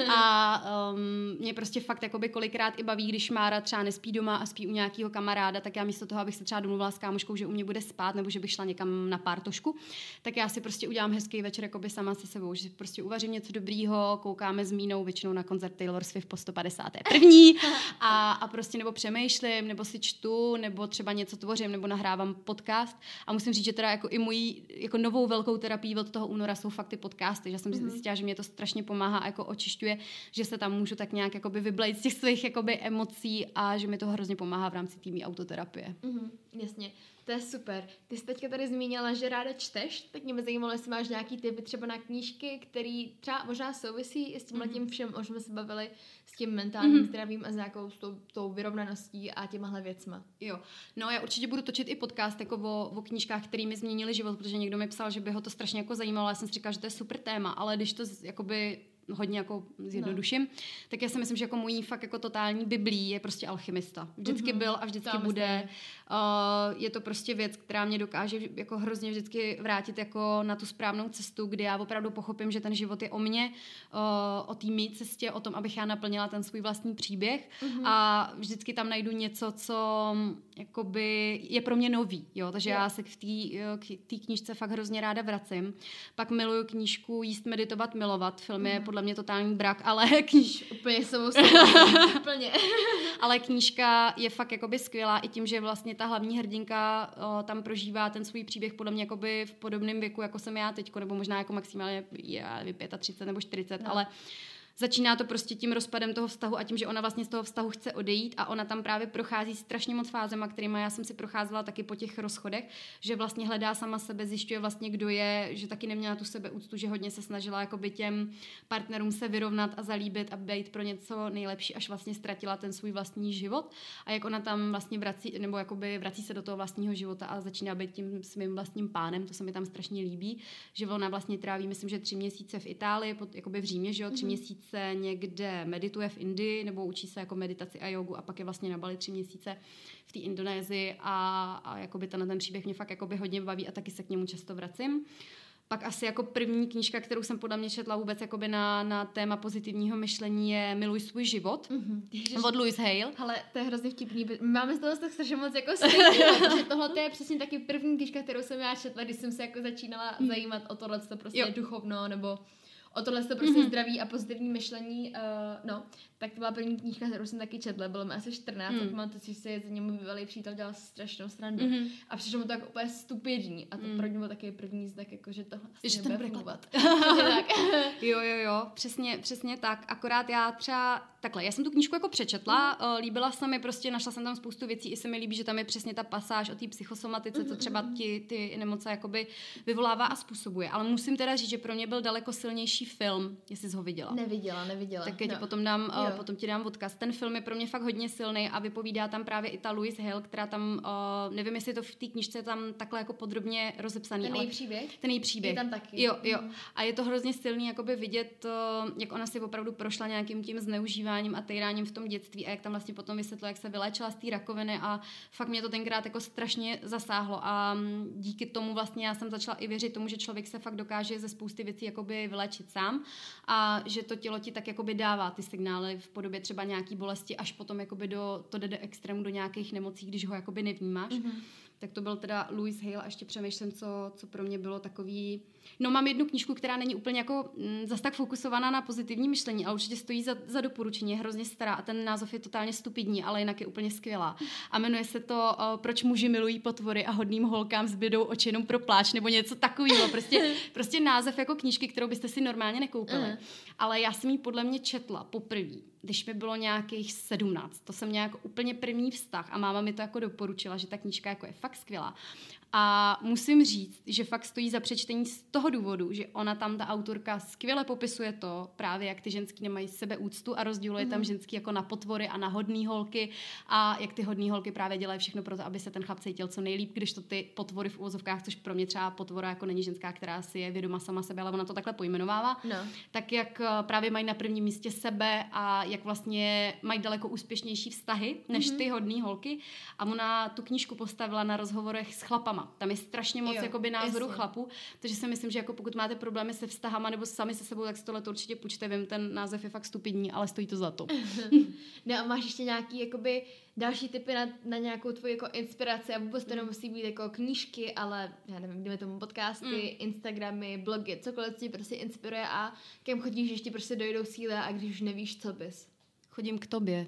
A um, mě prostě fakt jakoby kolikrát i baví, když Mára třeba nespí doma a spí u nějakého kamaráda, tak já místo toho, abych se třeba domluvila s kámoškou, že u mě bude spát, nebo že bych šla někam na pártošku, tak já si prostě udělám hezký večer jakoby sama se sebou, že prostě uvařím něco dobrýho, koukáme s Mínou většinou na koncert Taylor Swift po sto padesáté první a, a prostě nebo přemýšlím, nebo si čtu, nebo třeba něco tvořím, nebo nahrávám podcast, a musím říct, že teda jako i mojí jako novou velkou terapii od toho února jsou fakt ty podcasty, že jsem mm-hmm. zjistila, že mě to strašně pomáhá a jako očišťuje, že se tam můžu tak nějak jakoby vyblejt z těch svých jakoby emocí, a že mi to hrozně pomáhá v rámci té mý autoterapie. Mm-hmm, jasně. To je super. Ty jsi teďka tady zmínila, že ráda čteš, tak mě by zajímalo, jestli máš nějaký tipy třeba na knížky, který třeba možná souvisí i s tímhle tím všem, o čem jsme se bavili, s tím mentálním mm-hmm. zdravím a s nějakou s tou, tou vyrovnaností a těmahle věcma. Jo, no já určitě budu točit i podcast jako o, o knížkách, které mi změnily život, protože někdo mi psal, že by ho to strašně jako zajímalo, já jsem si říkala, že to je super téma, ale když to jakoby hodně jako zjednoduším, no. tak já si myslím, že jako mojí fakt jako totální biblí je prostě Alchymista. Vždycky mm-hmm. byl a vždycky Tam bude. Uh, je to prostě věc, která mě dokáže jako hrozně vždycky vrátit jako na tu správnou cestu, kdy já opravdu pochopím, že ten život je o mně, uh, o té mý cestě, o tom, abych já naplnila ten svůj vlastní příběh mm-hmm. a vždycky tam najdu něco, co jakoby je pro mě nový, jo, takže jo. já se k té knížce fakt hrozně ráda vracím. Pak miluju knížku Jíst, meditovat, milovat. Film je mm-hmm. podle mě totální brak, ale kníž... úplně samou úplně. Ale knížka je fakt jakoby skvělá i tím, že vlastně ta hlavní hrdinka o, tam prožívá ten svůj příběh podle mě jakoby v podobném věku, jako jsem já teďko, nebo možná jako maximálně já nevím, třicet pět nebo čtyřicet, no. ale začíná to prostě tím rozpadem toho vztahu a tím, že ona vlastně z toho vztahu chce odejít, a ona tam právě prochází strašně moc fázema, kterýma já jsem si procházela taky po těch rozchodech, že vlastně hledá sama sebe, zjišťuje vlastně, kdo je, že taky neměla tu sebeúctu, že hodně se snažila jakoby těm partnerům se vyrovnat a zalíbit a být pro něco nejlepší, až vlastně ztratila ten svůj vlastní život, a jak ona tam vlastně vrací, nebo jakoby vrací se do toho vlastního života a začíná být tím svým vlastním pánem, to se mi tam strašně líbí, že ona vlastně tráví, myslím, že tři měsíce v Itálii, pod, jakoby v Římě, že jo, tři mm-hmm. měsíce se někde medituje v Indii, nebo učí se jako meditaci a jogu, a pak je vlastně na Bali tři měsíce v té Indonésii, a, a jakoby ten, ten příběh mě fakt jakoby hodně baví a taky se k němu často vracím. Pak asi jako první knížka, kterou jsem podle mě četla vůbec jakoby na, na téma pozitivního myšlení, je Miluj svůj život mm-hmm. od Louise Hay. Ale to je hrozně vtipný. Máme z toho tak strašně moc jako stejný, protože tohle je přesně taky první knížka, kterou jsem já četla, když jsem se jako začínala mm. zajímat o tohle, co prostě jo. duchovno, nebo o tohle to prostě mm-hmm. zdraví a pozitivní myšlení, uh, no, tak to byla první knížka, kterou jsem taky četla, bylo mi asi čtrnáct, mm. tak mám to, si si za němu bývalý přítel dělal strašnou srandu mm-hmm. a přišlo mu to jako úplně stupidní a to mm. pro něj bylo taky první znak, jako, že tohle asi nebude fungovat. Jo, jo, jo, jo, přesně, přesně tak. Akorát já třeba takhle, já jsem tu knížku jako přečetla, mm. líbila se mi prostě, našla jsem tam spoustu věcí, i se mi líbí, že tam je přesně ta pasáž o té psychosomatice, mm. co třeba ti, ty nemoce jakoby vyvolává a způsobuje. Ale musím teda říct, že pro mě byl daleko silnější film, jestli jsi ho viděla. Neviděla, neviděla. Tak no. potom, dám, uh, potom ti dám odkaz. Ten film je pro mě fakt hodně silný a vypovídá tam právě i ta Louise Hay, která tam, uh, nevím, jestli to v té knížce je tam takhle jako podrobně rozepsaný. Ten její příběh? Ten její příběh. Je tam taky. Jo, jo. Mm. A je to hrozně silný jakoby vidět, uh, jak ona si opravdu prošla nějakým tím zneužíváním a týráním v tom dětství a jak tam vlastně potom vysvětlo, jak se vyléčila z té rakoviny a fakt mě to tenkrát jako strašně zasáhlo a díky tomu vlastně já jsem začala i věřit tomu, že člověk se fakt dokáže ze spousty věcí jakoby vyléčit sám a že to tělo ti tak jakoby dává ty signály v podobě třeba nějaký bolesti, až potom jakoby do, to jde do extrému, do nějakých nemocí, když ho jakoby nevnímáš. Mm-hmm. Tak to byl teda Louise Hay a ještě přemýšlím, co, co pro mě bylo takový... No mám jednu knížku, která není úplně jako m, zas tak fokusovaná na pozitivní myšlení, ale určitě stojí za, za doporučení, je hrozně stará a ten název je totálně stupidní, ale jinak je úplně skvělá. A jmenuje se to uh, Proč muži milují potvory a hodným holkám zbydou oči jenom pro pláč nebo něco takového. Prostě, prostě název jako knížky, kterou byste si normálně nekoupili. Uh-huh. Ale já jsem ji podle mě četla poprvé, když mi bylo nějakých sedmnáct. To jsem měla jako úplně první vztah a máma mi to jako doporučila, že ta knížka jako je fakt skvělá. A musím říct, že fakt stojí za přečtení z toho důvodu, že ona tam, ta autorka, skvěle popisuje to, právě jak ty ženský nemají sebeúctu a rozděluje mm. tam ženský jako na potvory a na hodný holky a jak ty hodný holky právě dělají všechno pro to, aby se ten chlap cítil co nejlíp, když to ty potvory v uvozovkách, což pro mě třeba potvora jako není ženská, která si je vědoma sama sebe, ale ona to takhle pojmenovává, no. tak jak právě mají na prvním místě sebe a jak vlastně mají daleko úspěšnější vztahy než mm-hmm. ty hodný holky a ona tu knížku postavila na rozhovorech s chlapama. Tam je strašně moc jakoby názorů chlapů, takže si myslím, že jako pokud máte problémy se vztahama nebo sami se sebou, tak si tohle to určitě půjčte. Vím, ten název je fakt stupidní, ale stojí to za to. No a máš ještě nějaký jakoby další tipy na, na nějakou tvoji jako inspiraci a vůbec to mm. nemusí být jako knížky, ale já nevím, jdeme tomu podcasty, mm. Instagramy, blogy, cokoliv tě prostě inspiruje a kam chodíš, ještě prostě dojdou síly a když už nevíš, co bys. Chodím k tobě.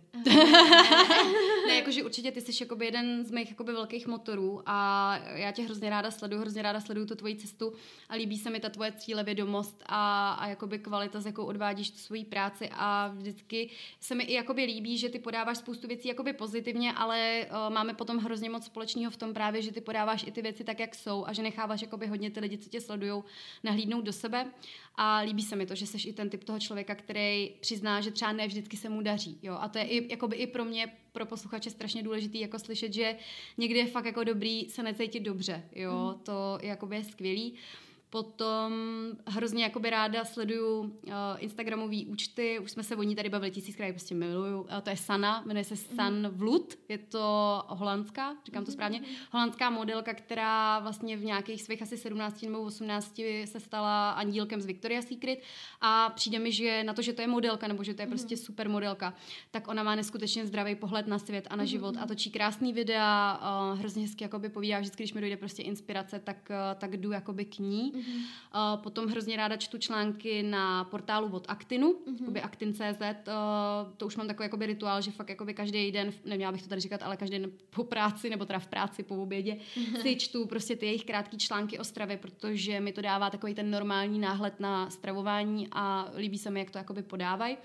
Ne, jakože určitě ty jsi jakoby jeden z mých jakoby velkých motorů a já tě hrozně ráda sleduju, hrozně ráda sleduju tu tvoji cestu a líbí se mi ta tvoje cílevědomost a, a jakoby kvalita, s jakou odvádíš tu svoji práci a vždycky se mi i jakoby líbí, že ty podáváš spoustu věcí jakoby pozitivně, ale uh, máme potom hrozně moc společného v tom právě, že ty podáváš i ty věci tak, jak jsou a že necháváš jakoby hodně ty lidi, co tě sledujou, nahlídnout do sebe a líbí se mi to, že jsi i ten typ toho člověka, který přizná, že třeba ne vždycky se mu daří, jo, a to je i, jakoby i pro mě, pro posluchače strašně důležitý jako slyšet, že někdy je fakt jako dobrý se necítit dobře, jo, mm. to je jakoby skvělý. Potom hrozně jakoby ráda sleduju uh, instagramový účty, už jsme se o ní tady bavili tisíckrát, prostě miluju, uh, to je Sana, jmenuje se San Vlut, je to holandská, říkám to správně, holandská modelka, která vlastně v nějakých svých asi sedmnácti nebo osmnácti se stala andílkem z Victoria's Secret a přijde mi, že na to, že to je modelka nebo že to je prostě super modelka, tak ona má neskutečně zdravý pohled na svět a na život a točí krásný videa, uh, hrozně hezky jakoby povídá, vždycky, když mi dojde prostě inspirace, tak, uh, tak jdu jakoby k ní. Mm-hmm. Uh, potom hrozně ráda čtu články na portálu od Actinu, mm-hmm. jakoby Actin tečka cé zet, uh, to už mám takový jakoby rituál, že fakt jakoby každý den, neměla bych to tady říkat, ale každý den po práci, nebo teda v práci, po obědě, mm-hmm. si čtu prostě ty jejich krátký články o stravě, protože mi to dává takový ten normální náhled na stravování a líbí se mi, jak to jakoby podávají,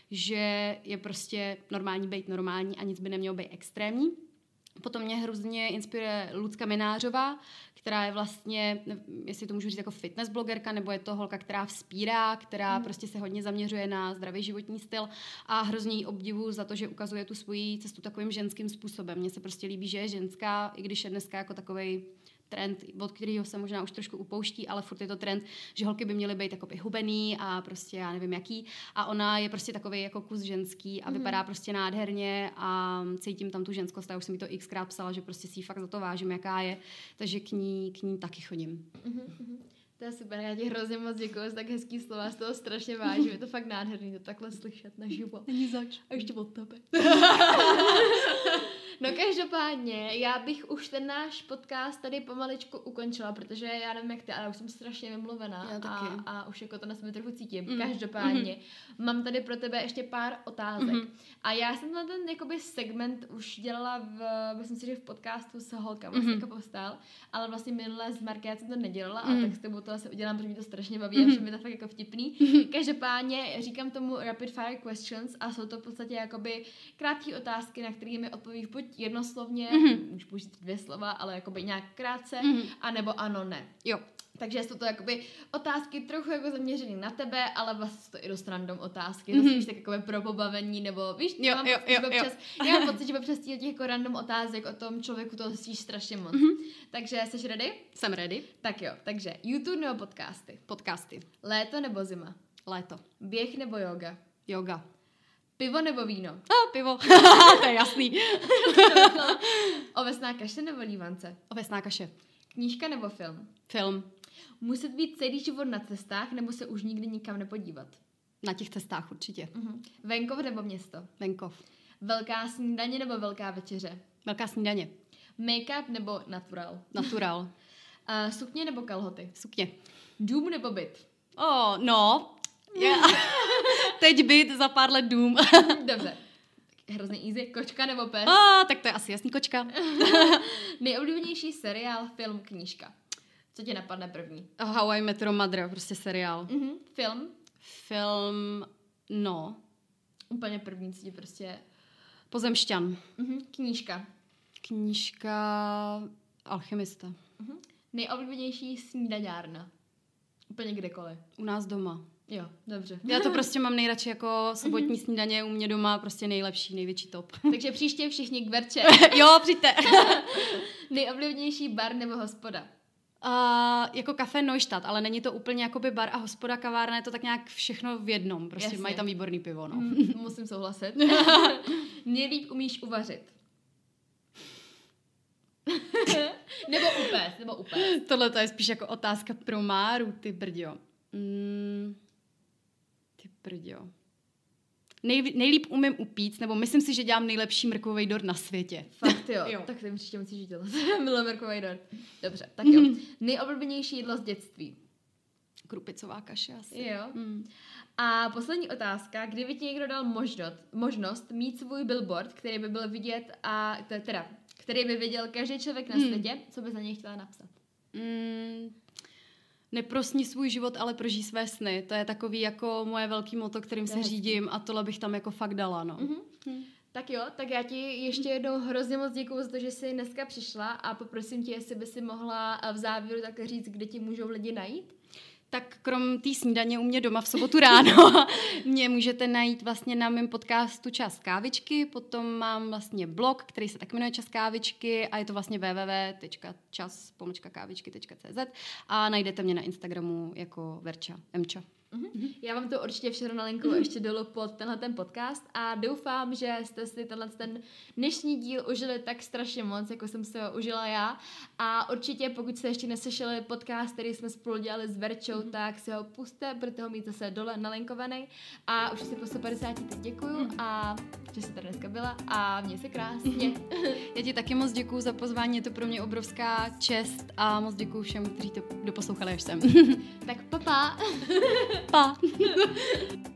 že je prostě normální být normální a nic by nemělo být extrémní. Potom mě hrozně inspiruje Lucka Minářová, která je vlastně, jestli to můžu říct, jako fitness blogerka, nebo je to holka, která vzpírá, která mm. prostě se hodně zaměřuje na zdravý životní styl a hrozně jí obdivuju za to, že ukazuje tu svoji cestu takovým ženským způsobem. Mně se prostě líbí, že je ženská, i když je dneska jako takovej trend, od kterého se možná už trošku upouští, ale furt je to trend, že holky by měly být jakoby hubený a prostě já nevím jaký a ona je prostě takovej jako kus ženský a mm. vypadá prostě nádherně a cítím tam tu ženskost a už jsem mi to xkrát psala, že prostě si ji fakt za to vážím, jaká je, takže k ní, k ní taky chodím. Mm-hmm. To je super, já ti hrozně moc děkuji za tak hezký slova, z toho strašně vážím, je to fakt nádherný to takhle slyšet naživo. Není zač. A ještě od tebe. No každopádně, já bych už ten náš podcast tady pomaličku ukončila, protože já nevím jak ty, ale už jsem strašně vymluvená a, a už jako to na sebe trochu cítím. Mm. Každopádně, mm-hmm. mám tady pro tebe ještě pár otázek. Mm-hmm. A já jsem na ten jakoby segment už dělala v, myslím si, že v podcastu s holkama, mm-hmm. jako postal, ale vlastně minule s Marké jsem to nedělala mm-hmm. a tak s tebou to asi udělám, protože mi to strašně baví mm-hmm. a všem je to fakt jako vtipný. Mm-hmm. Každopádně říkám tomu rapid fire questions a jsou to v podstatě jakoby krátké otázky, na které mi odpovíš buď jednoslovně, mm-hmm. už použít dvě slova, ale jakoby nějak krátce, mm-hmm. anebo ano, ne. Jo. Takže jsou to jakoby otázky trochu jako zaměřené na tebe, ale vlastně jsou to i dost random otázky, mm-hmm. zase víš, tak jakoby pro pobavení, nebo víš, jo, mám jo, pocit, jo, že občas, jo. já mám pocit, že občas těch jako random otázek o tom člověku toho zjistíš strašně moc. Mm-hmm. Takže jsi ready? Jsem ready. Tak jo, takže YouTube nebo podcasty? Podcasty. Léto nebo zima? Léto. Běh nebo yoga? Yoga. Pivo nebo víno? A, pivo. To je jasný. Ovesná kaše nebo lívance? Ovesná kaše. Knížka nebo film? Film. Muset být celý život na cestách nebo se už nikdy nikam nepodívat? Na těch cestách určitě. Uh-huh. Venkov nebo město? Venkov. Velká snídaně nebo velká večeře? Velká snídaně. Make-up nebo natural? Natural. uh, sukně nebo kalhoty? Sukně. Dům nebo byt? Oh, no. Yeah. Teď byt, za pár let dům. Dobře. Hrozně easy. Kočka nebo pes? Ah, tak to je asi jasný, kočka. Nejoblíbenější seriál, film, knížka. Co tě napadne první? How I Met Your Mother, prostě seriál. Uh-huh. Film? Film, no. Úplně první, co ti prostě... Pozemšťan. Uh-huh. Knížka? Knížka Alchemista. Uh-huh. Nejoblíbenější snídaňárna? Úplně kdekoliv. U nás doma. Jo, dobře. Já to prostě mám nejradši jako sobotní snídaně u mě doma, prostě nejlepší, největší top. Takže příště všichni k Verče. Jo, přijďte. Nejoblíbenější bar nebo hospoda? Uh, jako kafe Neustadt, ale není to úplně jakoby bar a hospoda, kavárna, je to tak nějak všechno v jednom. Prostě Jasně. Mají tam výborný pivo, no. Mm, musím souhlasit. Nejlíp umíš uvařit? nebo upést, nebo upést. Tohle to je spíš jako otázka pro Máru, ty brďo. Mm, ty brďo. Nej, nejlíp umím upít, nebo myslím si, že dělám nejlepší mrkvový dort na světě. Fakt jo, jo. Tak to jim příště musíš dělat. Miluji mrkvový dort. Dobře, tak jo. Nejoblíbenější jídlo z dětství? Krupicová kaše asi. Jo. Mm. A poslední otázka, kdyby ti někdo dal možnost, možnost mít svůj billboard, který by byl vidět a teda, který by viděl každý člověk na světě, hmm. co by za něj chtěla napsat? Mm. Neprosní svůj život, ale prožij své sny. To je takový jako moje velký motto, kterým se řídím a tohle bych tam jako fakt dala, no. Mm-hmm. Mm. Tak jo, tak já ti ještě jednou hrozně moc děkuju za to, že jsi dneska přišla a poprosím tě, jestli by si mohla v závěru takhle říct, kde ti můžou lidi najít. Tak krom té snídaně u mě doma v sobotu ráno mě můžete najít vlastně na mém podcastu Čas kávičky, potom mám vlastně blog, který se tak jmenuje Čas kávičky a je to vlastně w w w tečka čas pomlčka kávičky tečka c z a najdete mě na Instagramu jako Verča, Emča. Mm-hmm. Já vám to určitě všechno nalinkuju mm-hmm. ještě dolů pod tenhle ten podcast a doufám, že jste si tenhle ten dnešní díl užili tak strašně moc, jako jsem se ho užila já a určitě pokud jste ještě neslyšeli podcast, který jsme spolu dělali s Verčou, mm-hmm. tak si ho puste, budete ho mít zase dole nalinkovaný a už si po sto padesáti teď děkuju mm-hmm. a že jsi tady dneska byla a měj se krásně. Mm-hmm. Já ti taky moc děkuju za pozvání, je to pro mě obrovská čest a moc děkuju všem, kteří to doposlouchali až sem. Tak pa pa. Pa.